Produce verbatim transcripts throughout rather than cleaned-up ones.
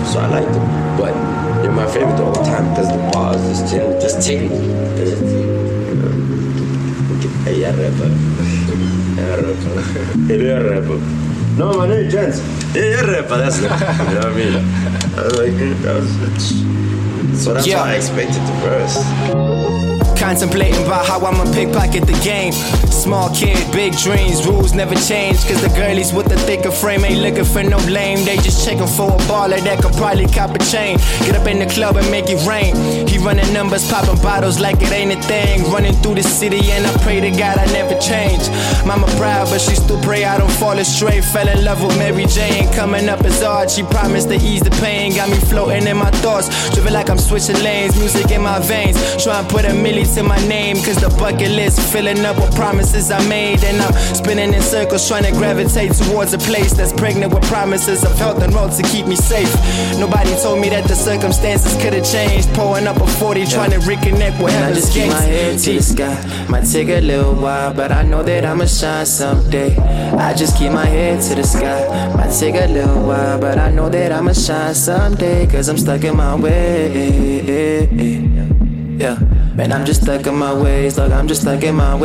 so I like them. But they're my favorite all the time because the bars just tickle, just tickle. Hey, yeah, rapper. Yeah, rapper. Hey, yeah, rapper. No, my name is Jens. Hey, yeah, rapper. That's it. You know what I mean? I was like, that was, so that's yeah. Why I expected the verse. Contemplating about how I'ma pickpocket the game. Small kid, big dreams, rules never change. Cause the girlies with the thicker frame ain't looking for no lame. They just checking for a baller that could probably cop a chain. Get up in the club and make it rain. He running numbers, popping bottles like it ain't a thing. Running through the city and I pray to God I never change. Mama proud but she still pray I don't fall astray. Fell in love with Mary Jane, coming up as hard. She promised to ease the pain, got me floating in my thoughts. Driven like I'm switching lanes, music in my veins. Try and put a milli to my name, cause the bucket list filling up with promises I made. And I'm spinning in circles trying to gravitate towards a place that's pregnant with promises of health and road to keep me safe. Nobody told me that the circumstances could have changed. Pouring up a forty trying to reconnect with heaven's gates. I just keep my head to the sky. Might take a little while, but I know that I'ma shine someday. I just keep my head to the sky. Might take a little while, but I know that I'ma shine someday. Cause I'm stuck in my way. Yeah, man, I'm just stuck in my ways. Look, I'm just stuck in my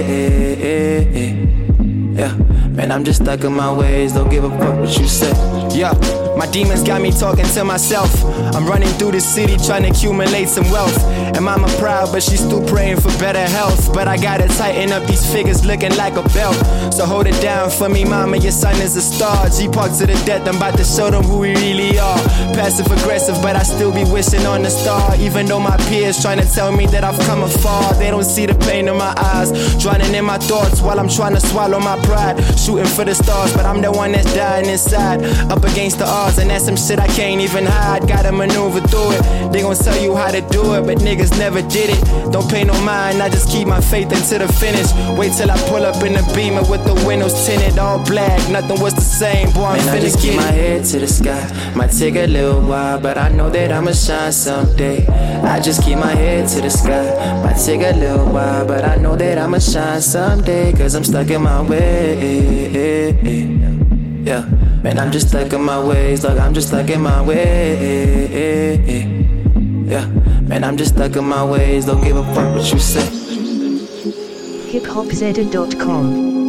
way. Yeah, man, I'm just stuck in my ways. Don't give a fuck what you say. Yeah, my demons got me talking to myself. I'm running through the city trying to accumulate some wealth. And mama proud, but she's still praying for better health. But I gotta tighten up these figures looking like a belt. So hold it down for me, mama, your son is a star. G-Park to the death, I'm about to show them who we really are. Passive aggressive, but I still be wishing on the star. Even though my peers trying to tell me that I've come afar. They don't see the pain in my eyes, drowning in my thoughts while I'm trying to swallow my pride. Shooting for the stars, but I'm the one that's dying inside. Up against the odds, and that's some shit I can't even hide. Gotta maneuver through it. They gon' tell you how to do it, but niggas never did it. Don't pay no mind, I just keep my faith until the finish. Wait till I pull up in the Beamer with the windows tinted all black. Nothing was the same, boy, I'm Man, finna I just keep get my it. head to the sky. Might take a little while, but I know that I'ma shine someday. I just keep my head to the sky. Might take a little while, but I know that I'ma shine someday. Cause I'm stuck in my way. Yeah, man, I'm just stuck in my ways. Look, I'm just stuck in my way. Yeah, man, I'm just stuck in my ways. Don't give a fuck what you say. hip hop zeta dot com